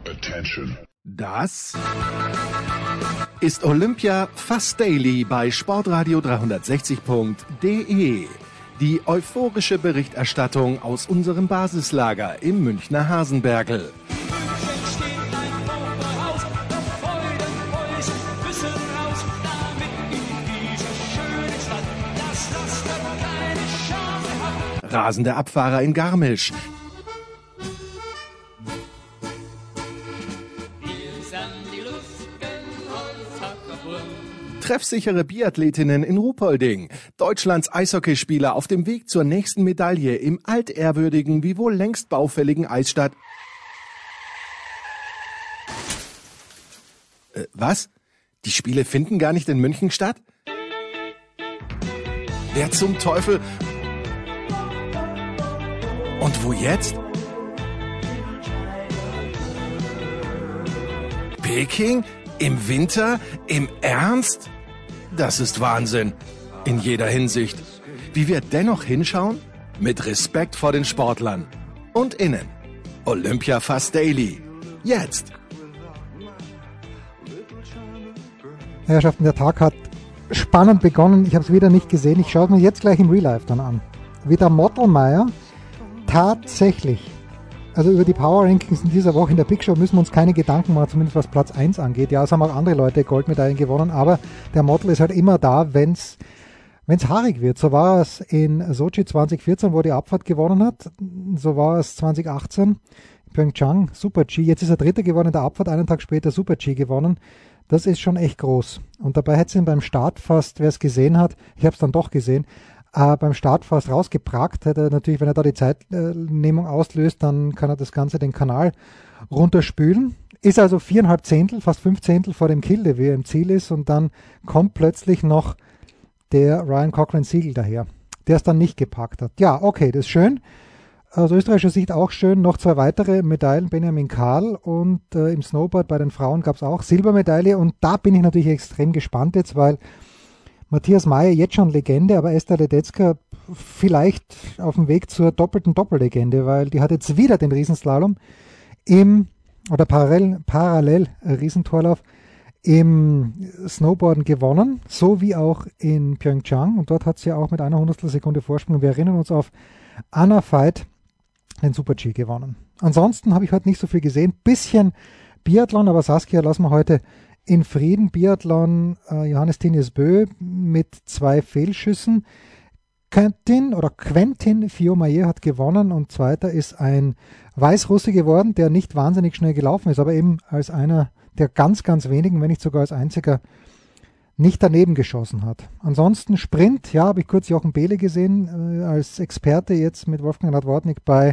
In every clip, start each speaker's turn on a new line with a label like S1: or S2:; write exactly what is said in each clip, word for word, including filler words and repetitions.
S1: Attention.
S2: Das ist Olympia Fast Daily bei sportradio dreihundertsechzig punkt de. Die euphorische Berichterstattung aus unserem Basislager im Münchner Hasenbergl. Rasende Abfahrer in Garmisch. Treffsichere Biathletinnen in Ruhpolding. Deutschlands Eishockeyspieler auf dem Weg zur nächsten Medaille im altehrwürdigen, wie wohl längst baufälligen Eisstadt. Äh, was? Die Spiele finden gar nicht in München statt? Wer zum Teufel? Und wo jetzt? Peking? Im Winter? Im Ernst? Das ist Wahnsinn. In jeder Hinsicht. Wie wir dennoch hinschauen? Mit Respekt vor den Sportlern. Und innen. Olympia Fast Daily. Jetzt.
S3: Herrschaften, der Tag hat spannend begonnen. Ich habe es wieder nicht gesehen. Ich schaue es mir jetzt gleich im Real Life dann an. Wie der Mottelmeier tatsächlich, also über die Power Rankings in dieser Woche in der Big Show müssen wir uns keine Gedanken machen, zumindest was Platz eins angeht. Ja, es haben auch andere Leute Goldmedaillen gewonnen, aber der Mottel ist halt immer da, wenn es haarig wird. So war es in Sochi zwanzig vierzehn, wo er die Abfahrt gewonnen hat. So war es zwanzig achtzehn in Pyeongchang, Super-G. Jetzt ist er Dritter geworden in der Abfahrt, einen Tag später Super-G gewonnen. Das ist schon echt groß. Und dabei hätte es ihn beim Start fast, wer es gesehen hat, ich habe es dann doch gesehen, äh, beim Start fast rausgepragt. Hätte er natürlich, wenn er da die Zeitnehmung auslöst, dann kann er das Ganze den Kanal runterspülen. Ist also viereinhalb Zehntel, fast fünf Zehntel vor dem Kill, der wie er im Ziel ist. Und dann kommt plötzlich noch der Ryan Cochran-Siegel daher, der es dann nicht gepackt hat. Ja, okay, das ist schön. Aus österreichischer Sicht auch schön. Noch zwei weitere Medaillen, Benjamin Karl, und äh, im Snowboard bei den Frauen gab es auch Silbermedaille. Und da bin ich natürlich extrem gespannt jetzt, weil Matthias Mayer jetzt schon Legende, aber Esther Ledetzka vielleicht auf dem Weg zur doppelten Doppellegende, weil die hat jetzt wieder den Riesenslalom im, oder parallel, parallel Riesentorlauf im Snowboarden gewonnen, so wie auch in Pyeongchang. Und dort hat sie auch mit einer Hundertstel Sekunde Vorsprung. Wir erinnern uns auf Anna Veit, den Super-G gewonnen. Ansonsten habe ich heute nicht so viel gesehen. Bisschen Biathlon, aber Saskia lassen wir heute in Frieden. Biathlon, äh, Johannes Tinius Bö mit zwei Fehlschüssen. Quentin oder Quentin Fillon-Maillet hat gewonnen und zweiter ist ein Weißrusse geworden, der nicht wahnsinnig schnell gelaufen ist, aber eben als einer der ganz, ganz wenigen, wenn nicht sogar als einziger, nicht daneben geschossen hat. Ansonsten Sprint, ja, habe ich kurz Jochen Behle gesehen, äh, als Experte jetzt mit Wolfgang Radwortnik bei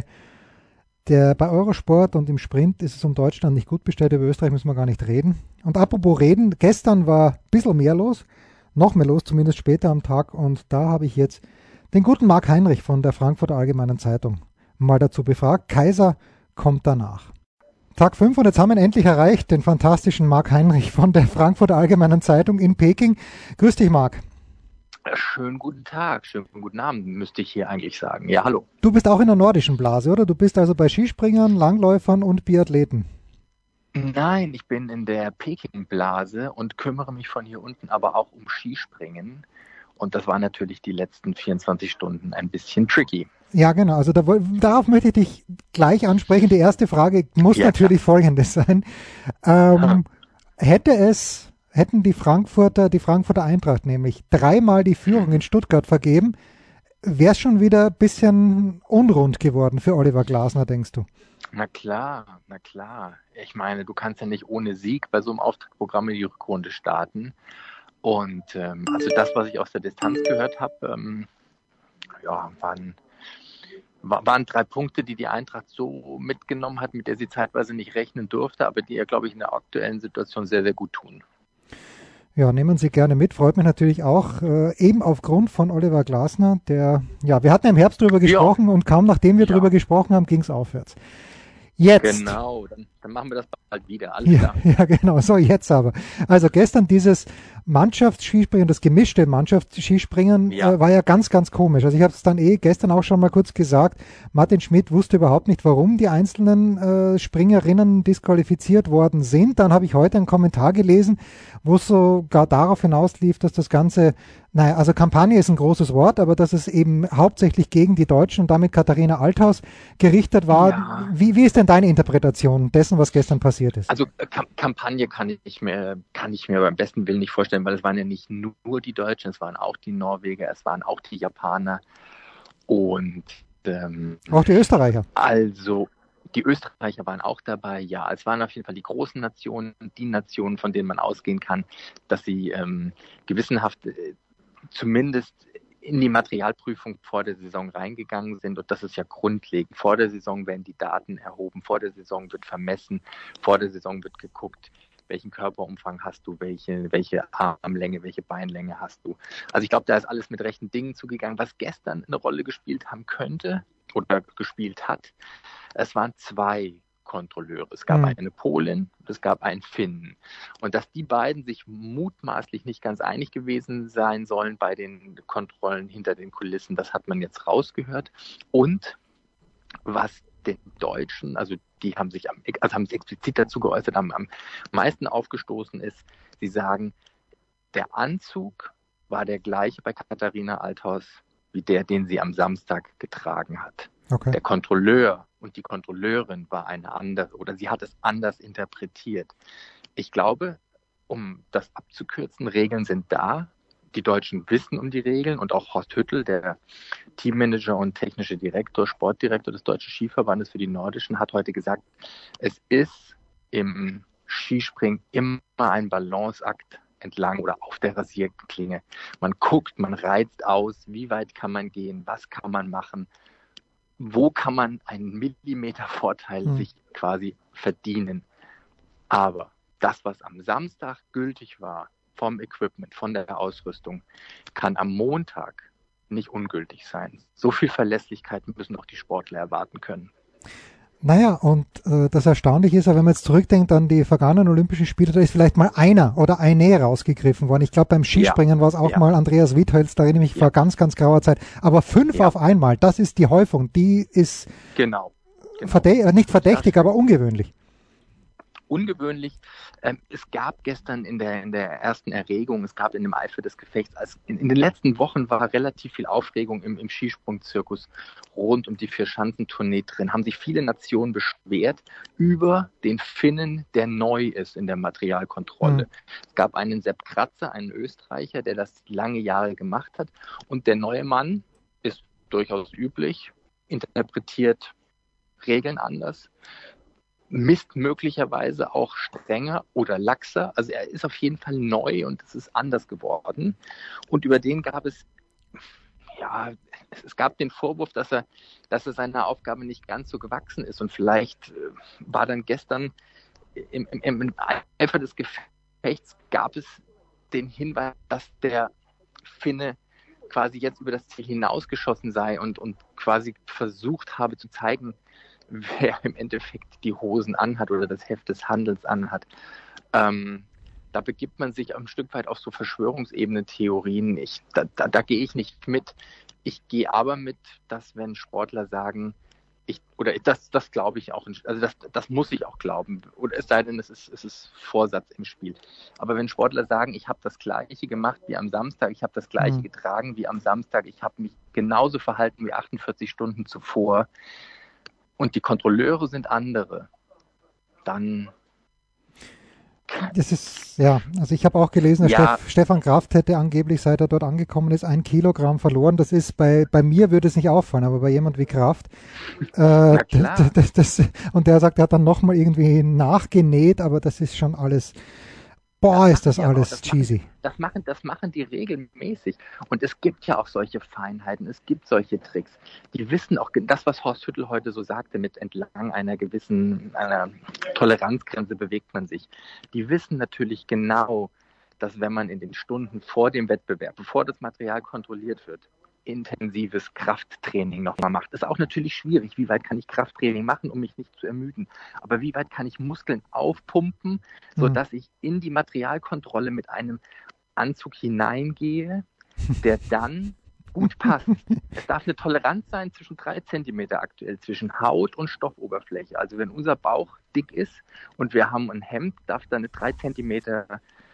S3: der bei Eurosport, und im Sprint ist es um Deutschland nicht gut bestellt, über Österreich müssen wir gar nicht reden. Und apropos reden, gestern war ein bisschen mehr los, noch mehr los, zumindest später am Tag, und da habe ich jetzt den guten Marc Heinrich von der Frankfurter Allgemeinen Zeitung mal dazu befragt. Kaiser kommt danach. Tag fünf, und jetzt haben wir ihn endlich erreicht, den fantastischen Marc Heinrich von der Frankfurter Allgemeinen Zeitung in Peking. Grüß dich, Marc.
S4: Schönen guten Tag, schönen guten Abend, müsste ich hier eigentlich sagen. Ja, hallo.
S3: Du bist auch in der nordischen Blase, oder? Du bist also bei Skispringern, Langläufern und Biathleten.
S4: Nein, ich bin in der Peking-Blase und kümmere mich von hier unten aber auch um Skispringen. Und das war natürlich die letzten vierundzwanzig Stunden ein bisschen tricky.
S3: Ja, genau. Also da, darauf möchte ich dich gleich ansprechen. Die erste Frage muss ja, natürlich klar. folgendes sein. Ähm, hätte es, hätten die Frankfurter, die Frankfurter Eintracht nämlich dreimal die Führung in Stuttgart vergeben, wäre es schon wieder ein bisschen unrund geworden für Oliver Glasner, denkst du?
S4: Na klar, na klar. Ich meine, du kannst ja nicht ohne Sieg bei so einem Auftaktprogramm in die Rückrunde starten. Und ähm, also das, was ich aus der Distanz gehört habe, ähm, ja, waren, waren drei Punkte, die die Eintracht so mitgenommen hat, mit der sie zeitweise nicht rechnen durfte, aber die ihr, glaube ich, in der aktuellen Situation sehr, sehr gut tun.
S3: Ja, nehmen Sie gerne mit. Freut mich natürlich auch, äh, eben aufgrund von Oliver Glasner, der, ja, wir hatten im Herbst drüber gesprochen, ja. und kaum nachdem wir ja. drüber gesprochen haben, ging es aufwärts. Jetzt.
S4: Genau, dann, dann machen wir das bald wieder. Alles
S3: Ja,
S4: klar.
S3: ja, genau. So, jetzt aber. Also gestern dieses Mannschaftsskispringen, das gemischte Mannschaftsskispringen
S4: Ja.
S3: äh, war ja ganz, ganz komisch. Also ich habe es dann eh gestern auch schon mal kurz gesagt. Martin Schmidt wusste überhaupt nicht, warum die einzelnen äh, Springerinnen disqualifiziert worden sind. Dann habe ich heute einen Kommentar gelesen, wo es sogar darauf hinauslief, dass das Ganze, naja, also Kampagne ist ein großes Wort, aber dass es eben hauptsächlich gegen die Deutschen und damit Katharina Althaus gerichtet war.
S4: Ja.
S3: Wie, wie ist denn deine Interpretation dessen, was gestern passiert ist?
S4: Also äh, Kam- Kampagne kann ich mir kann ich mir beim besten Willen nicht vorstellen, weil es waren ja nicht nur die Deutschen, es waren auch die Norweger, es waren auch die Japaner und ähm,
S3: Auch die Österreicher.
S4: also die Österreicher waren auch dabei, ja. Es waren auf jeden Fall die großen Nationen, die Nationen, von denen man ausgehen kann, dass sie ähm, gewissenhaft äh, zumindest in die Materialprüfung vor der Saison reingegangen sind. Und das ist ja grundlegend. Vor der Saison werden die Daten erhoben, vor der Saison wird vermessen, vor der Saison wird geguckt, welchen Körperumfang hast du, welche, welche Armlänge, welche Beinlänge hast du. Also ich glaube, da ist alles mit rechten Dingen zugegangen. Was gestern eine Rolle gespielt haben könnte oder gespielt hat, es waren zwei Kontrolleure. Es gab
S3: Mhm.
S4: eine Polin, es gab einen Finnen. Und dass die beiden sich mutmaßlich nicht ganz einig gewesen sein sollen bei den Kontrollen hinter den Kulissen, das hat man jetzt rausgehört. Und was den Deutschen, also die haben sich am, also haben sich explizit dazu geäußert, am, am meisten aufgestoßen ist, sie sagen, der Anzug war der gleiche bei Katharina Althaus wie der, den sie am Samstag getragen hat.
S3: Okay.
S4: Der Kontrolleur und die Kontrolleurin war eine andere oder sie hat es anders interpretiert. Ich glaube, um das abzukürzen, Regeln sind da. Die Deutschen wissen um die Regeln und auch Horst Hüttel, der Teammanager und technische Direktor, Sportdirektor des Deutschen Skiverbandes für die Nordischen, hat heute gesagt, es ist im Skispringen immer ein Balanceakt entlang oder auf der Rasierklinge. Man guckt, man reizt aus, wie weit kann man gehen, was kann man machen, wo kann man einen Millimeter Vorteil
S3: Hm.
S4: sich quasi verdienen. Aber das, was am Samstag gültig war, vom Equipment, von der Ausrüstung, kann am Montag nicht ungültig sein. So viel Verlässlichkeit müssen auch die Sportler erwarten können.
S3: Naja, und äh, das Erstaunliche ist ja, wenn man jetzt zurückdenkt an die vergangenen Olympischen Spiele, da ist vielleicht mal einer oder eine rausgegriffen worden. Ich glaube, beim Skispringen
S4: Ja.
S3: war es auch
S4: Ja.
S3: mal Andreas Wiethölz, da erinnere ich mich
S4: Ja.
S3: vor ganz, ganz grauer Zeit. Aber fünf
S4: Ja.
S3: auf einmal, das ist die Häufung. Die ist
S4: Genau. genau.
S3: verdä äh, nicht verdächtig,
S4: Das-
S3: aber ungewöhnlich.
S4: Ungewöhnlich. Ähm, es gab gestern in der, in der ersten Erregung, es gab in dem Eifer des Gefechts, als in, in den letzten Wochen war relativ viel Aufregung im, im Skisprungzirkus rund um die Vier-Schanzentournee drin, haben sich viele Nationen beschwert über den Finnen, der neu ist in der Materialkontrolle.
S3: Mhm.
S4: Es gab einen Sepp Kratzer, einen Österreicher, der das lange Jahre gemacht hat und der neue Mann ist durchaus üblich, interpretiert Regeln anders, misst möglicherweise auch strenger oder laxer. Also er ist auf jeden Fall neu und es ist anders geworden. Und über den gab es, ja, es, es gab den Vorwurf, dass er, dass er seiner Aufgabe nicht ganz so gewachsen ist. Und vielleicht äh, war dann gestern im, im, im Eifer des Gefechts gab es den Hinweis, dass der Finne quasi jetzt über das Ziel hinausgeschossen sei und, und quasi versucht habe zu zeigen, wer im Endeffekt die Hosen anhat oder das Heft des Handels anhat. Ähm, da begibt man sich ein Stück weit auf so Verschwörungsebene-Theorien. Ich, da, da, da gehe ich nicht mit. Ich gehe aber mit, dass wenn Sportler sagen, ich, oder das, das glaube ich auch, also das, das muss ich auch glauben, oder es sei denn, es ist, es ist Vorsatz im Spiel. Aber wenn Sportler sagen, ich habe das Gleiche gemacht wie am Samstag, ich habe das Gleiche
S3: Mhm.
S4: getragen wie am Samstag, ich habe mich genauso verhalten wie achtundvierzig Stunden zuvor, und die Kontrolleure sind andere, dann...
S3: Das ist, ja, also ich habe auch gelesen, der
S4: Ja.
S3: Steff, Stefan Kraft hätte angeblich, seit er dort angekommen ist, ein Kilogramm verloren. Das ist bei, bei mir würde es nicht auffallen, aber bei jemand wie Kraft. Äh,
S4: klar.
S3: das, das, das, und der sagt, er hat dann nochmal irgendwie nachgenäht, aber das ist schon alles, boah, ist das
S4: machen die aber
S3: alles
S4: auch. Das
S3: cheesy.
S4: Das machen, das machen die regelmäßig. Und es gibt ja auch solche Feinheiten, es gibt solche Tricks. Die wissen auch, das, was Horst Hüttel heute so sagte, mit entlang einer gewissen einer Toleranzgrenze bewegt man sich. Die wissen natürlich genau, dass wenn man in den Stunden vor dem Wettbewerb, bevor das Material kontrolliert wird, intensives Krafttraining nochmal macht. Das ist auch natürlich schwierig. Wie weit kann ich Krafttraining machen, um mich nicht zu ermüden? Aber wie weit kann ich Muskeln aufpumpen, sodass ich in die Materialkontrolle mit einem Anzug hineingehe, der dann gut passt. Es darf eine Toleranz sein zwischen drei Zentimeter aktuell, zwischen Haut und Stoffoberfläche. Also wenn unser Bauch dick ist und wir haben ein Hemd, darf da eine drei Zentimeter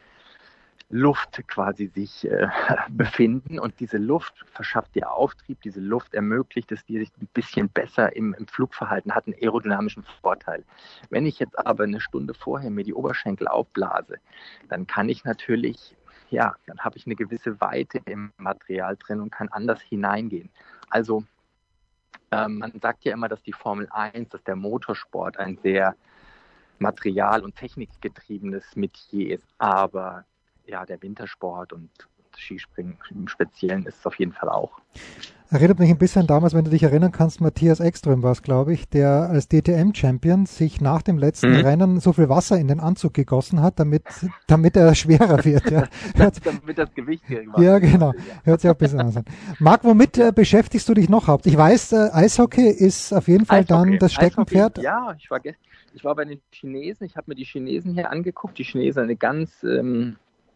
S4: Luft quasi sich äh, befinden, und diese Luft verschafft dir Auftrieb, diese Luft ermöglicht es dir, sich ein bisschen besser im, im Flugverhalten, hat einen aerodynamischen Vorteil. Wenn ich jetzt aber eine Stunde vorher mir die Oberschenkel aufblase, dann kann ich natürlich, ja, dann habe ich eine gewisse Weite im Material drin und kann anders hineingehen. Also ähm, man sagt ja immer, dass die Formel eins, dass der Motorsport ein sehr material- und technikgetriebenes Metier ist, aber ja, der Wintersport und Skispringen im Speziellen ist es auf jeden Fall auch.
S3: Erinnert mich ein bisschen damals, wenn du dich erinnern kannst, Matthias Ekström war es, glaube ich, der als D T M-Champion sich nach dem letzten mhm. Rennen so viel Wasser in den Anzug gegossen hat, damit, damit er schwerer wird. Ja.
S4: das, damit das Gewicht gering
S3: Ja, genau. Ja. Hört sich auch ein bisschen an. Marc, womit äh, beschäftigst du dich noch haupt? Ich weiß, äh, Eishockey ist auf jeden Fall Eishockey. dann das Steckenpferd.
S4: Eishockey, ja, ich war, ich war bei den Chinesen, ich habe mir die Chinesen hier angeguckt. Die Chinesen, eine ganz... Ähm,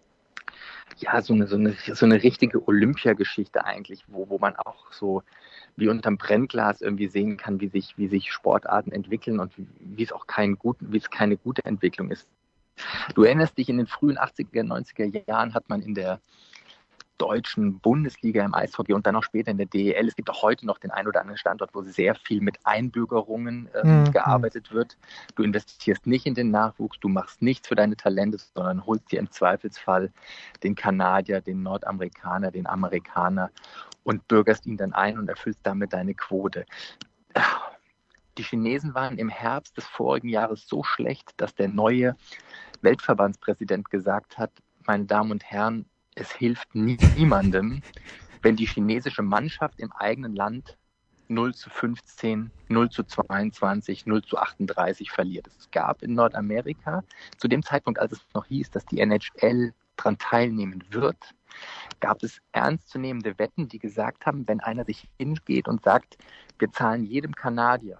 S4: Ja, so eine, so eine, so eine richtige Olympiageschichte eigentlich, wo, wo man auch so wie unterm Brennglas irgendwie sehen kann, wie sich, wie sich Sportarten entwickeln und wie, wie es auch kein gut, wie es keine gute Entwicklung ist. Du erinnerst dich, in den frühen achtziger, neunziger Jahren hat man in der deutschen Bundesliga im Eishockey und dann auch später in der D E L. Es gibt auch heute noch den ein oder anderen Standort, wo sehr viel mit Einbürgerungen ähm, mhm. gearbeitet wird. Du investierst nicht in den Nachwuchs, du machst nichts für deine Talente, sondern holst dir im Zweifelsfall den Kanadier, den Nordamerikaner, den Amerikaner und bürgerst ihn dann ein und erfüllst damit deine Quote. Die Chinesen waren im Herbst des vorigen Jahres so schlecht, dass der neue Weltverbandspräsident gesagt hat, meine Damen und Herren, es hilft niemandem, wenn die chinesische Mannschaft im eigenen Land null zu fünfzehn, null zu zweiundzwanzig, null zu achtunddreißig verliert. Es gab in Nordamerika, zu dem Zeitpunkt, als es noch hieß, dass die N H L daran teilnehmen wird, gab es ernstzunehmende Wetten, die gesagt haben, wenn einer sich hingeht und sagt, wir zahlen jedem Kanadier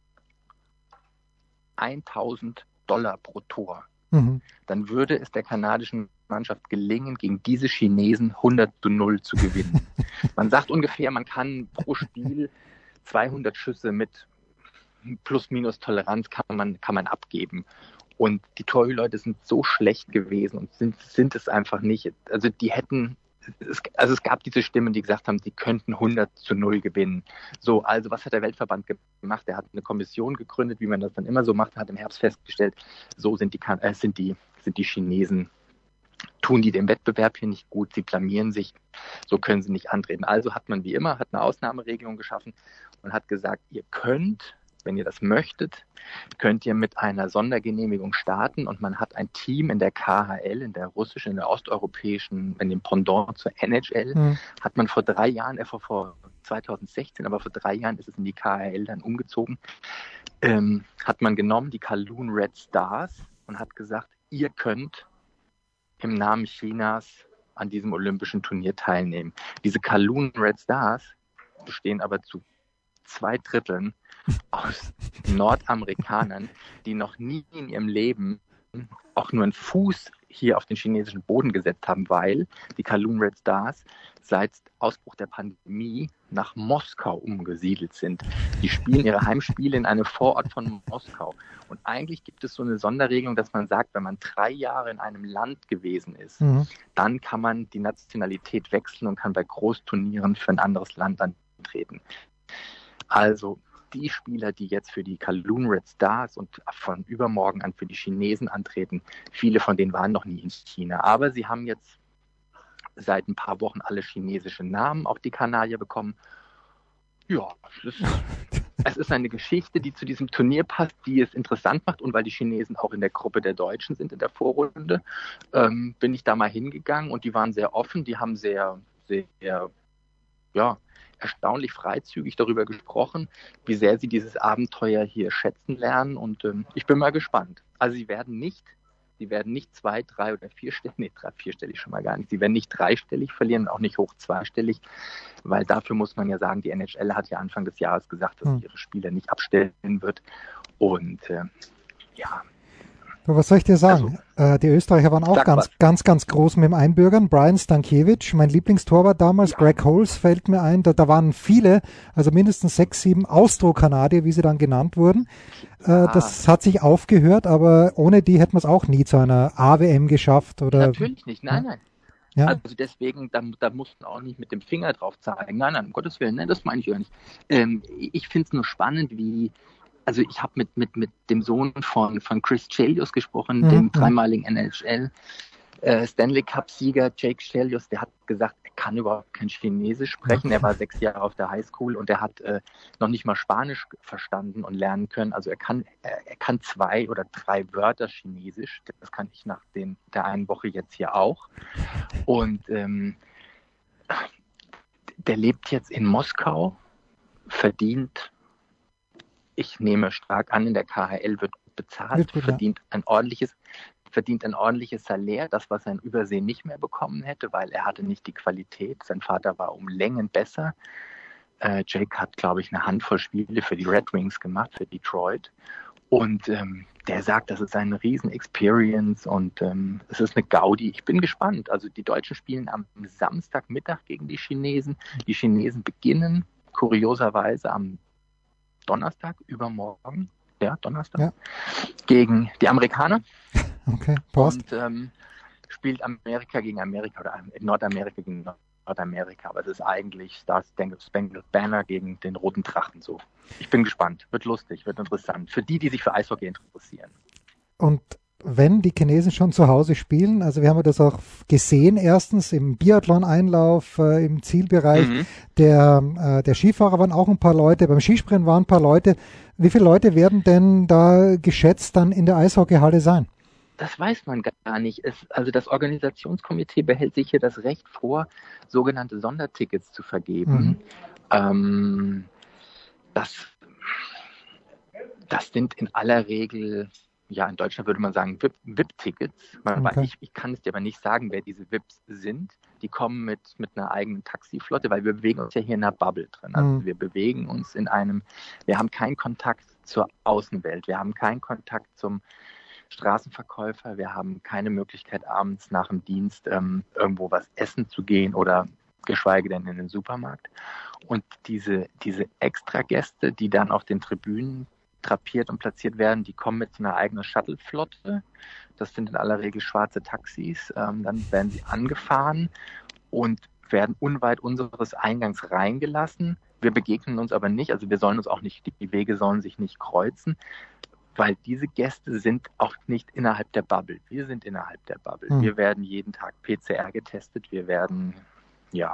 S4: tausend Dollar pro Tor, mhm. dann würde es der kanadischen Mannschaft gelingen, gegen diese Chinesen hundert zu null zu gewinnen. Man sagt ungefähr, man kann pro Spiel zweihundert Schüsse mit Plus-Minus-Toleranz kann man, kann man abgeben. Und die Torhüter sind so schlecht gewesen und sind, sind es einfach nicht. Also die hätten, es, also es gab diese Stimmen, die gesagt haben, sie könnten hundert zu null gewinnen. So, also was hat der Weltverband gemacht? Er hat eine Kommission gegründet, wie man das dann immer so macht, hat im Herbst festgestellt, so sind die, äh, sind die, sind die Chinesen, tun die dem Wettbewerb hier nicht gut, sie blamieren sich, so können sie nicht antreten. Also hat man wie immer, hat eine Ausnahmeregelung geschaffen und hat gesagt, ihr könnt, wenn ihr das möchtet, könnt ihr mit einer Sondergenehmigung starten, und man hat ein Team in der K H L, in der russischen, in der osteuropäischen, in dem Pendant zur N H L, mhm. hat man vor drei Jahren, äh, vor, vor zweitausendsechzehn, aber vor drei Jahren ist es in die K H L dann umgezogen, ähm, hat man genommen, die Kowloon Red Stars, und hat gesagt, ihr könnt im Namen Chinas an diesem olympischen Turnier teilnehmen. Diese Kowloon Red Stars bestehen aber zu zwei Dritteln aus Nordamerikanern, die noch nie in ihrem Leben auch nur einen Fuß hier auf den chinesischen Boden gesetzt haben, weil die Kowloon Red Stars seit Ausbruch der Pandemie nach Moskau umgesiedelt sind. Die spielen ihre Heimspiele in einem Vorort von Moskau. Und eigentlich gibt es so eine Sonderregelung, dass man sagt, wenn man drei Jahre in einem Land gewesen ist, mhm. dann kann man die Nationalität wechseln und kann bei Großturnieren für ein anderes Land antreten. Also die Spieler, die jetzt für die Kowloon Red Stars und von übermorgen an für die Chinesen antreten, viele von denen waren noch nie in China. Aber sie haben jetzt seit ein paar Wochen alle chinesische Namen, auch die Kanadier, bekommen. Ja, es ist, es ist eine Geschichte, die zu diesem Turnier passt, die es interessant macht. Und weil die Chinesen auch in der Gruppe der Deutschen sind in der Vorrunde, ähm, bin ich da mal hingegangen, und die waren sehr offen, die haben sehr, sehr, ja, erstaunlich freizügig darüber gesprochen, wie sehr sie dieses Abenteuer hier schätzen lernen, und ähm, ich bin mal gespannt. Also sie werden nicht Die werden nicht zwei, drei oder vierstellig, nee, drei, vierstellig schon mal gar nicht. Die werden nicht dreistellig verlieren, auch nicht hoch zweistellig, weil dafür muss man ja sagen, die N H L hat ja Anfang des Jahres gesagt, dass sie ihre Spieler nicht abstellen wird. Und äh, ja.
S3: Was soll ich dir sagen? Also, äh, die Österreicher waren auch ganz, was. ganz, ganz groß mit dem Einbürgern. Brian Stankiewicz, mein Lieblingstorwart damals, ja. Greg Holmes fällt mir ein. Da, da waren viele, also mindestens sechs, sieben Austro-Kanadier, wie sie dann genannt wurden. Ja. Äh, das hat sich aufgehört, aber ohne die hätten wir es auch nie zu einer A W M geschafft. Oder,
S4: Natürlich nicht, nein, ja. nein. Ja. Also deswegen, da, da muss man auch nicht mit dem Finger drauf zeigen. Nein, nein, um Gottes Willen, nein, das meine ich ja nicht. Ähm, ich finde es nur spannend, wie Also ich habe mit, mit, mit dem Sohn von, von Chris Chelios gesprochen, mhm. dem dreimaligen N H L äh, Stanley Cup-Sieger Jake Chelios, der hat gesagt, er kann überhaupt kein Chinesisch sprechen. Er war sechs Jahre auf der Highschool und er hat äh, noch nicht mal Spanisch verstanden und lernen können. Also er kann, er, er kann zwei oder drei Wörter Chinesisch. Das kann ich nach den, der einen Woche jetzt hier auch. Und ähm, der lebt jetzt in Moskau, verdient, ich nehme stark an, in der K H L wird bezahlt, wird, verdient ein ordentliches, verdient ein ordentliches Salär, das, was er in Übersee nicht mehr bekommen hätte, weil er hatte nicht die Qualität. Sein Vater war um Längen besser. Äh, Jake hat, glaube ich, eine Handvoll Spiele für die Red Wings gemacht, für Detroit. Und ähm, der sagt, das ist eine Riesen-Experience und ähm, es ist eine Gaudi. Ich bin gespannt. Also die Deutschen spielen am Samstagmittag gegen die Chinesen. Die Chinesen beginnen kurioserweise am Donnerstag, übermorgen, ja, Donnerstag, ja. gegen die Amerikaner.
S3: Okay, passt.
S4: Und ähm, spielt Amerika gegen Amerika oder Nordamerika gegen Nordamerika. Aber es ist eigentlich Star Spangled Banner gegen den Roten Drachen so. Ich bin gespannt. Wird lustig, wird interessant. Für die, die sich für Eishockey interessieren.
S3: Und wenn die Chinesen schon zu Hause spielen, also wir haben das auch gesehen, erstens im Biathlon-Einlauf, äh, im Zielbereich, mhm. der, äh, der Skifahrer waren auch ein paar Leute, beim Skispringen waren ein paar Leute. Wie viele Leute werden denn da geschätzt dann in der Eishockeyhalle sein?
S4: Das weiß man gar nicht. Es, also das Organisationskomitee behält sich hier das Recht vor, sogenannte Sondertickets zu vergeben. Mhm. Ähm, das, das sind in aller Regel... Ja, in Deutschland würde man sagen V I P-Tickets. Okay. Ich, ich kann es dir aber nicht sagen, wer diese V I Ps sind. Die kommen mit, mit einer eigenen Taxiflotte, weil wir bewegen uns ja hier in einer Bubble drin. Also mhm. wir bewegen uns in einem, wir haben keinen Kontakt zur Außenwelt. Wir haben keinen Kontakt zum Straßenverkäufer. Wir haben keine Möglichkeit, abends nach dem Dienst ähm, irgendwo was essen zu gehen oder geschweige denn in den Supermarkt. Und diese, diese Extragäste, die dann auf den Tribünen drapiert und platziert werden, die kommen mit so einer eigenen Shuttle-Flotte. Das sind in aller Regel schwarze Taxis. Ähm, dann werden sie angefahren und werden unweit unseres Eingangs reingelassen. Wir begegnen uns aber nicht, also wir sollen uns auch nicht, die Wege sollen sich nicht kreuzen, weil diese Gäste sind auch nicht innerhalb der Bubble. Wir sind innerhalb der Bubble. Hm. Wir werden jeden Tag P C R getestet. Wir werden, ja,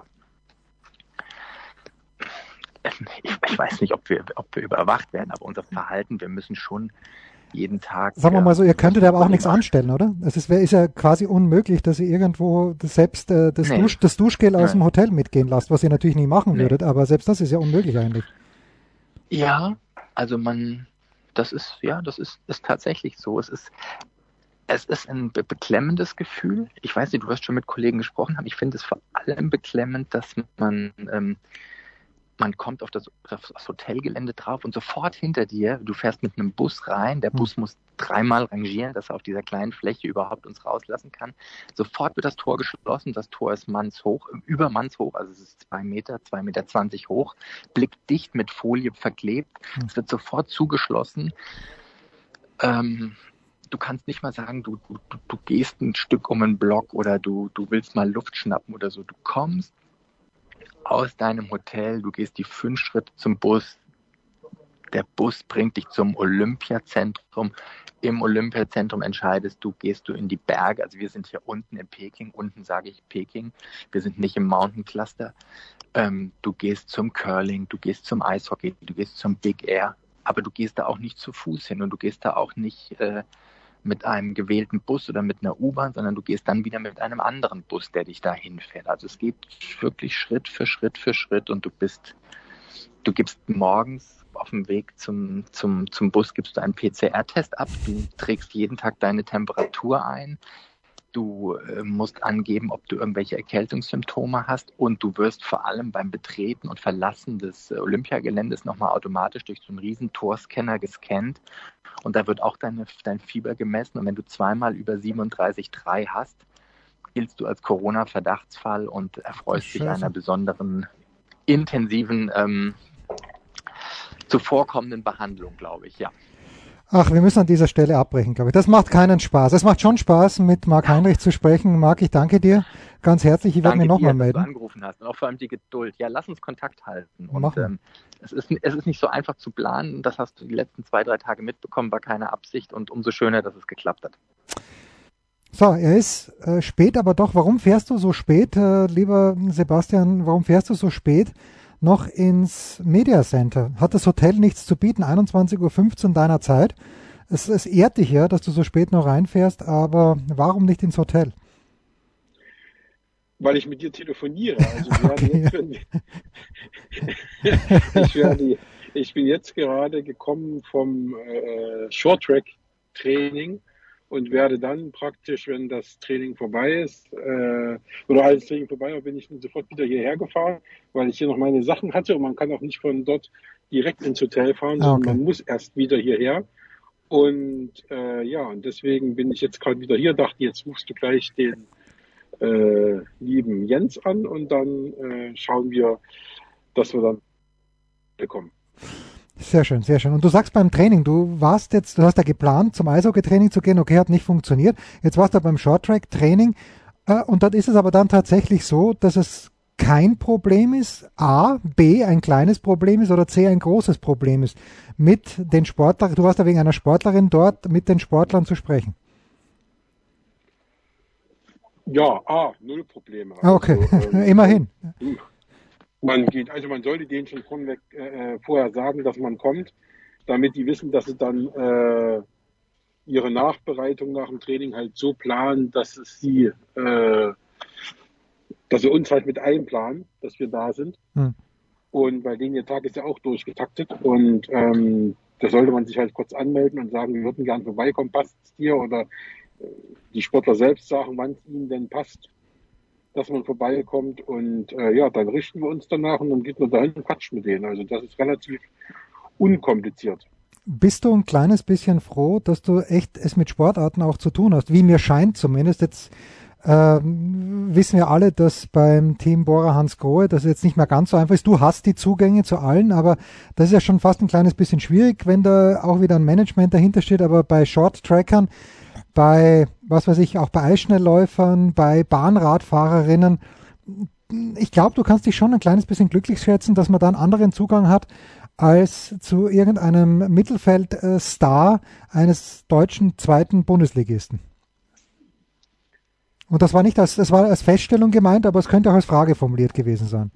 S4: Ich, ich weiß nicht, ob wir, ob wir überwacht werden, aber unser Verhalten, wir müssen schon jeden Tag...
S3: Sagen wir mal so, ihr könntet aber auch nichts anstellen, oder? Es ist, ist ja quasi unmöglich, dass ihr irgendwo selbst äh, das, nee. Dusch, das Duschgel aus nee. dem Hotel mitgehen lasst, was ihr natürlich nie machen nee. würdet, aber selbst das ist ja unmöglich eigentlich.
S4: Ja, also man, das ist, ja, das ist, ist tatsächlich so. Es ist, es ist ein be- beklemmendes Gefühl. Ich weiß nicht, du wirst schon mit Kollegen gesprochen haben. Ich finde es vor allem beklemmend, dass man... Ähm, Man kommt auf das, auf das Hotelgelände drauf und sofort hinter dir, du fährst mit einem Bus rein, der Bus muss dreimal rangieren, dass er auf dieser kleinen Fläche überhaupt uns rauslassen kann. Sofort wird das Tor geschlossen, das Tor ist mannshoch, über mannshoch, also es ist zwei Meter, zwei Meter zwanzig hoch, blickdicht mit Folie verklebt, mhm. es wird sofort zugeschlossen. Ähm, du kannst nicht mal sagen, du, du, du gehst ein Stück um einen Block oder du, du willst mal Luft schnappen oder so. Du kommst aus deinem Hotel, du gehst die fünf Schritte zum Bus, der Bus bringt dich zum Olympiazentrum, im Olympiazentrum entscheidest du, gehst du in die Berge, also wir sind hier unten in Peking, unten sage ich Peking, wir sind nicht im Mountain Cluster, ähm, du gehst zum Curling, du gehst zum Eishockey, du gehst zum Big Air, aber du gehst da auch nicht zu Fuß hin und du gehst da auch nicht äh, mit einem gewählten Bus oder mit einer U-Bahn, sondern du gehst dann wieder mit einem anderen Bus, der dich dahin fährt. Also es geht wirklich Schritt für Schritt für Schritt und du bist, du gibst morgens auf dem Weg zum, zum, zum Bus gibst du einen P C R-Test ab. Du trägst jeden Tag deine Temperatur ein. Du äh, musst angeben, ob du irgendwelche Erkältungssymptome hast, und du wirst vor allem beim Betreten und Verlassen des äh, Olympiageländes nochmal automatisch durch so einen riesen Torscanner gescannt, und da wird auch deine, dein Fieber gemessen, und wenn du zweimal über siebenunddreißig Komma drei hast, giltst du als Corona-Verdachtsfall und erfreust dich einer besonderen, intensiven, ähm, zuvorkommenden Behandlung, glaube ich, ja.
S3: Ach, wir müssen an dieser Stelle abbrechen, glaube ich. Das macht keinen Spaß. Es macht schon Spaß, mit Marc Heinrich zu sprechen. Marc, ich danke dir ganz herzlich. Ich werde mich nochmal melden.
S4: Dass du angerufen hast und auch vor allem die Geduld. Ja, lass uns Kontakt halten. Und ähm, es, ist, es ist nicht so einfach zu planen. Das hast du die letzten zwei, drei Tage mitbekommen, war keine Absicht, und umso schöner, dass es geklappt hat.
S3: So, er ist äh, spät, aber doch. Warum fährst du so spät, äh, lieber Sebastian, warum fährst du so spät noch ins Media Center? Hat das Hotel nichts zu bieten? einundzwanzig Uhr fünfzehn deiner Zeit. Es, es ehrt dich ja, dass du so spät noch reinfährst, aber warum nicht ins Hotel?
S1: Weil ich mit dir telefoniere. Also wir okay, jetzt, ja. ich, werde, ich bin jetzt gerade gekommen vom äh, Short-Track-Training und werde dann praktisch, wenn das Training vorbei ist, äh, oder als das Training vorbei war, bin ich dann sofort wieder hierher gefahren, weil ich hier noch meine Sachen hatte, und man kann auch nicht von dort direkt ins Hotel fahren, sondern okay. man muss erst wieder hierher. Und äh, ja, und deswegen bin ich jetzt gerade wieder hier, dachte, jetzt rufst du gleich den äh, lieben Jens an, und dann äh, schauen wir, dass wir dann bekommen.
S3: Sehr schön, sehr schön. Und du sagst beim Training, du warst jetzt, du hast ja geplant, zum Eishockey-Training zu gehen, okay, hat nicht funktioniert. Jetzt warst du beim Short-Track-Training äh, und dort ist es aber dann tatsächlich so, dass es kein Problem ist, A, B, ein kleines Problem ist, oder C, ein großes Problem ist, mit den Sportlern, du warst ja wegen einer Sportlerin dort, mit den Sportlern zu sprechen.
S1: Ja, A, null Probleme.
S3: Ah, okay, also, ähm, immerhin.
S1: Man geht, also man sollte denen schon vorweg, äh, vorher sagen, dass man kommt, damit die wissen, dass sie dann äh, ihre Nachbereitung nach dem Training halt so planen, dass es sie, äh, dass sie uns halt mit einplanen, dass wir da sind. Hm. Und bei denen ihr Tag ist ja auch durchgetaktet, und ähm, da sollte man sich halt kurz anmelden und sagen, wir würden gerne vorbeikommen, passt es dir? Oder äh, die Sportler selbst sagen, wann es ihnen denn passt, dass man vorbeikommt, und äh, ja, dann richten wir uns danach, und dann geht man dahin und quatscht mit denen. Also das ist relativ unkompliziert.
S3: Bist du ein kleines bisschen froh, dass du echt es mit Sportarten auch zu tun hast? Wie mir scheint zumindest. Jetzt äh, wissen wir alle, dass beim Team Bora Hansgrohe das jetzt nicht mehr ganz so einfach ist. Du hast die Zugänge zu allen, aber das ist ja schon fast ein kleines bisschen schwierig, wenn da auch wieder ein Management dahinter steht. Aber bei Short-Trackern, bei, was weiß ich, auch bei Eisschnellläufern, bei Bahnradfahrerinnen, ich glaube, du kannst dich schon ein kleines bisschen glücklich schätzen, dass man da einen anderen Zugang hat als zu irgendeinem Mittelfeldstar eines deutschen zweiten Bundesligisten. Und das war nicht als, das war als Feststellung gemeint, aber es könnte auch als Frage formuliert gewesen sein.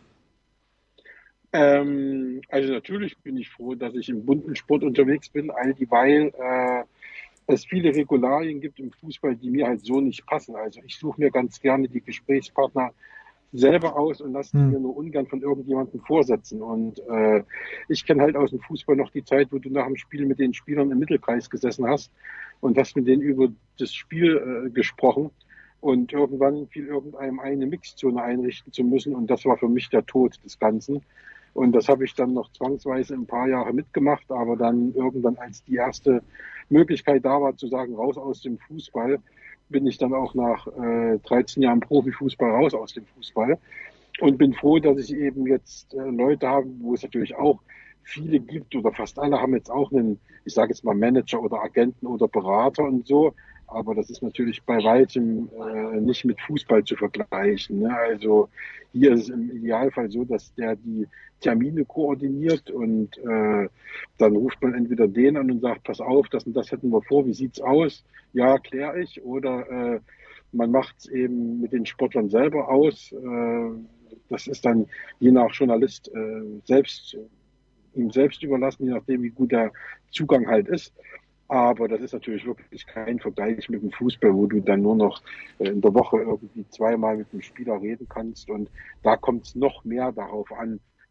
S1: Ähm, also natürlich bin ich froh, dass ich im bunten Sport unterwegs bin, all dieweil äh, es viele Regularien gibt im Fußball, die mir halt so nicht passen. Also ich suche mir ganz gerne die Gesprächspartner selber aus und lasse die hm. mir nur ungern von irgendjemandem vorsetzen. Und äh, ich kenne halt aus dem Fußball noch die Zeit, wo du nach dem Spiel mit den Spielern im Mittelkreis gesessen hast und hast mit denen über das Spiel äh, gesprochen. Und irgendwann fiel irgendeinem eine Mixzone einrichten zu müssen. Und das war für mich der Tod des Ganzen. Und das habe ich dann noch zwangsweise ein paar Jahre mitgemacht. Aber dann irgendwann, als die erste Möglichkeit da war, zu sagen, raus aus dem Fußball, bin ich dann auch nach äh, dreizehn Jahren Profifußball raus aus dem Fußball. Und bin froh, dass ich eben jetzt äh, Leute habe, wo es natürlich auch viele gibt, oder fast alle haben jetzt auch einen, ich sage jetzt mal Manager oder Agenten oder Berater und so. Aber das ist natürlich bei weitem äh, nicht mit Fußball zu vergleichen. Ne? Also hier ist es im Idealfall so, dass der die Termine koordiniert, und äh, dann ruft man entweder den an und sagt, pass auf, das und das hätten wir vor, wie sieht's aus? Ja, kläre ich. Oder äh, man macht es eben mit den Sportlern selber aus. Äh, das ist dann je nach Journalist äh, selbst ihm selbst überlassen, je nachdem, wie gut der Zugang halt ist. Aber das ist natürlich wirklich kein Vergleich mit dem Fußball, wo du dann nur noch in der Woche irgendwie zweimal mit dem Spieler reden kannst. Und da kommt es noch mehr darauf an,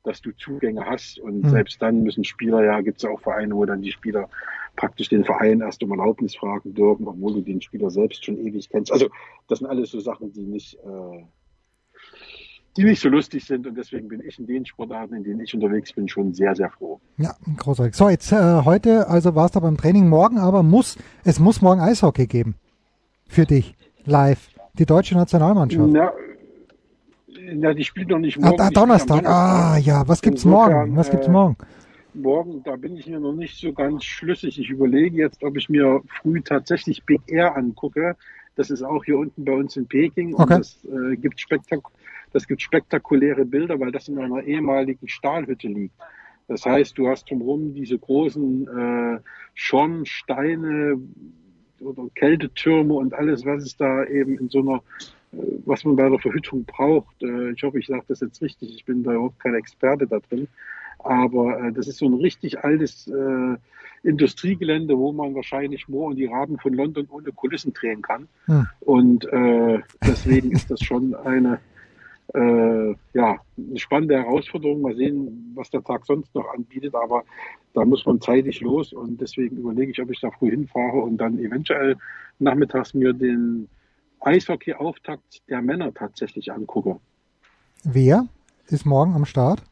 S1: dass du Zugänge hast. Und
S3: Hm.
S1: selbst dann müssen Spieler, ja, gibt es auch Vereine, wo dann die Spieler praktisch den Verein erst um Erlaubnis fragen dürfen, obwohl du den Spieler selbst schon ewig kennst. Also das sind alles so Sachen, die nicht, äh, die nicht so lustig sind. Und deswegen bin ich in den Sportarten, in denen ich unterwegs bin, schon sehr, sehr froh.
S3: Ja, großartig. So, jetzt äh, heute, also warst du beim Training, morgen aber muss, es muss morgen Eishockey geben. Für dich, live. Die deutsche Nationalmannschaft.
S1: Na, na die spielt noch nicht
S3: Ah,
S1: morgen.
S3: da,
S1: die spielt am
S3: Donnerstag. Ah, ja, was gibt's
S1: Insofern,
S3: morgen? Was gibt's
S1: äh,
S3: morgen?
S1: Morgen, da bin ich mir noch nicht so ganz schlüssig. Ich überlege jetzt, ob ich mir früh tatsächlich Big Air angucke. Das ist auch hier unten bei uns in Peking. Und
S3: Okay.
S1: das, äh, gibt spektak- das gibt spektakuläre Bilder, weil das in einer ehemaligen Stahlhütte liegt. Das heißt, du hast drumherum diese großen äh, Schornsteine oder Kältetürme und alles, was es da eben in so einer, äh, was man bei der Verhüttung braucht. Äh, ich hoffe, ich sage das jetzt richtig. Ich bin da überhaupt kein Experte da drin. Aber äh, das ist so ein richtig altes äh, Industriegelände, wo man wahrscheinlich Moor und die Raben von London ohne Kulissen drehen kann.
S3: Hm.
S1: Und äh, deswegen ist das schon eine, äh, ja, eine spannende Herausforderung. Mal sehen, was der Tag sonst noch anbietet. Aber da muss man zeitig los. Und deswegen überlege ich, ob ich da früh hinfahre und dann eventuell nachmittags mir den Eishockey-Auftakt der Männer tatsächlich angucke.
S3: Wer ist morgen am Start?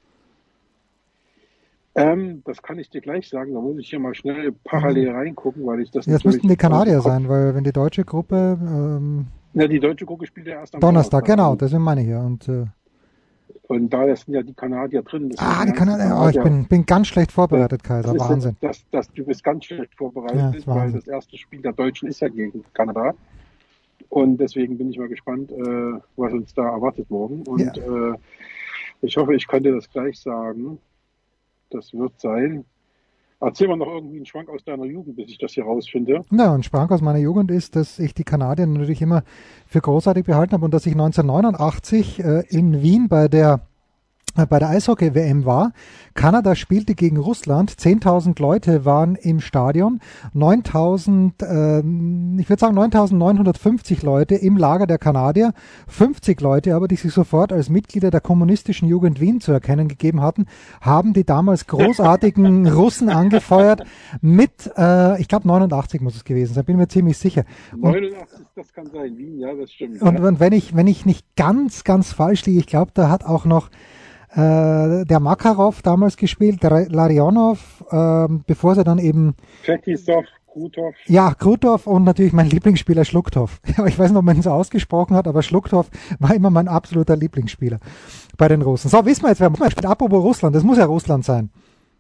S1: Ähm, das kann ich dir gleich sagen. Da muss ich hier mal schnell parallel reingucken, weil ich das
S3: Ja, das
S1: natürlich
S3: müssten die Kanadier
S1: aus dem Kopf-
S3: sein, weil wenn die deutsche Gruppe ähm,
S1: Ja, die deutsche Gruppe spielt ja erst am
S3: Donnerstag, genau,
S1: Und,
S3: deswegen meine ich ja. Und, äh,
S1: und da sind ja die Kanadier drin. Das
S3: ah,
S1: sind
S3: die Kanadier, oh, ich bin, bin ganz schlecht vorbereitet, Kaiser,
S1: das ist
S3: Wahnsinn.
S1: Jetzt, das, das, du bist ganz schlecht
S3: Ja,
S1: vorbereitet,
S3: ist
S1: weil
S3: Wahnsinn.
S1: das erste Spiel der Deutschen ist ja gegen Kanada. Und deswegen bin ich mal gespannt, äh, was uns da erwartet morgen. Und
S3: Ja.
S1: äh, ich hoffe, ich kann dir das gleich sagen. Das wird sein. Erzähl mal noch irgendwie einen Schwank aus deiner Jugend, bis ich das hier rausfinde.
S3: Ja, und Sprach aus meiner Jugend ist, dass ich die Kanadier natürlich immer für großartig behalten habe und dass ich neunzehnhundertneunundachtzig äh, in Wien bei der äh, bei der Eishockey-W M war. Kanada spielte gegen Russland, zehntausend Leute waren im Stadion, neuntausend, äh, ich würde sagen neuntausendneunhundertfünfzig Leute im Lager der Kanadier, fünfzig Leute aber, die sich sofort als Mitglieder der kommunistischen Jugend Wien zu erkennen gegeben hatten, haben die damals großartigen Russen angefeuert mit, äh, ich glaube neunundachtzig muss es gewesen sein, bin mir ziemlich sicher. Und,
S1: neunundachtzig, das kann sein, Wien, ja, das stimmt.
S3: und,
S1: ja.
S3: und wenn ich wenn ich nicht ganz, ganz falsch liege, ich glaube, da hat auch noch äh, der Makarov damals gespielt, der Larionov, äh, bevor sie dann eben,
S1: Fetisov, Krutov.
S3: ja, Krutov und natürlich mein Lieblingsspieler Schluchthoff. Ich weiß nicht, ob man ihn so ausgesprochen hat, aber Schluchthoff war immer mein absoluter Lieblingsspieler bei den Russen. So, wissen wir jetzt, wer muss man spielt. Apropos Russland, das muss ja Russland sein.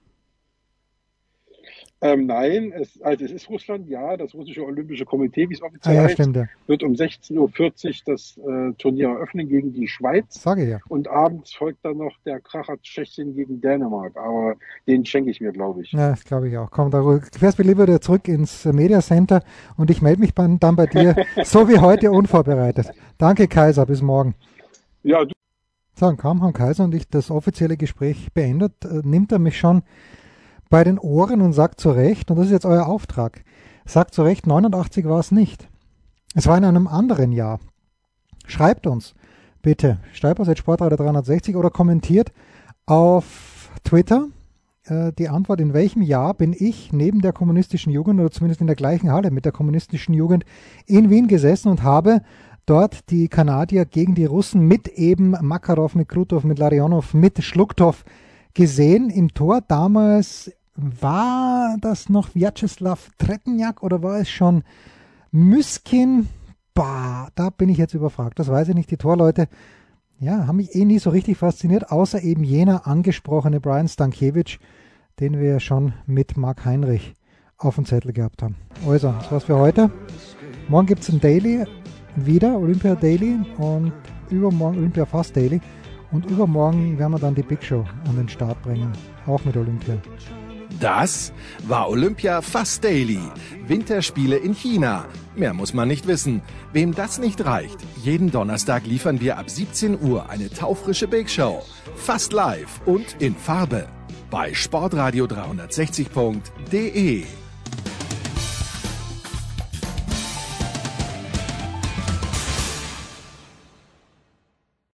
S1: Ähm, nein, es, also es ist Russland, ja, das russische Olympische Komitee, wie es
S3: Ah
S1: offiziell
S3: ja,
S1: heißt,
S3: stimmt, ja.
S1: wird um sechzehn Uhr vierzig das äh, Turnier eröffnen gegen die Schweiz.
S3: Sage ich ja.
S1: Und abends folgt dann noch der Kracher Tschechien gegen Dänemark. Aber den schenke ich mir, glaube ich.
S3: Ja, das glaube ich auch. Komm, da fährst du lieber wieder zurück ins Media Center und ich melde mich dann bei dir, so wie heute, unvorbereitet. Danke, Kaiser, bis morgen.
S1: Ja, du.
S3: So, und kaum haben Kaiser und ich das offizielle Gespräch beendet, äh, nimmt er mich schon bei den Ohren und sagt zu Recht, und das ist jetzt euer Auftrag, sagt zu Recht, neunundachtzig war es nicht. Es war in einem anderen Jahr. Schreibt uns bitte, Steipers at Sportradio dreihundertsechzig oder kommentiert auf Twitter äh, die Antwort, in welchem Jahr bin ich neben der kommunistischen Jugend oder zumindest in der gleichen Halle mit der kommunistischen Jugend in Wien gesessen und habe dort die Kanadier gegen die Russen mit eben Makarov, mit Krutov, mit Larionov, mit Schluchthoff gesehen. Im Tor damals war das noch Vyacheslav Tretiak oder war es schon Myskin? Bah, da bin ich jetzt überfragt. Das weiß ich nicht. Die Torleute, ja, haben mich eh nie so richtig fasziniert, außer eben jener angesprochene Brian Stankiewicz, den wir schon mit Marc Heinrich auf dem Zettel gehabt haben. Also, das war's für heute. Morgen gibt es ein Daily wieder, Olympia Daily, und übermorgen Olympia Fast Daily. Und übermorgen werden wir dann die Big Show an den Start bringen, auch mit Olympia.
S2: Das war Olympia Fast Daily. Winterspiele in China. Mehr muss man nicht wissen. Wem das nicht reicht, jeden Donnerstag liefern wir ab siebzehn Uhr eine taufrische Big Show. Fast live und in Farbe. Bei sportradio dreihundertsechzig punkt de.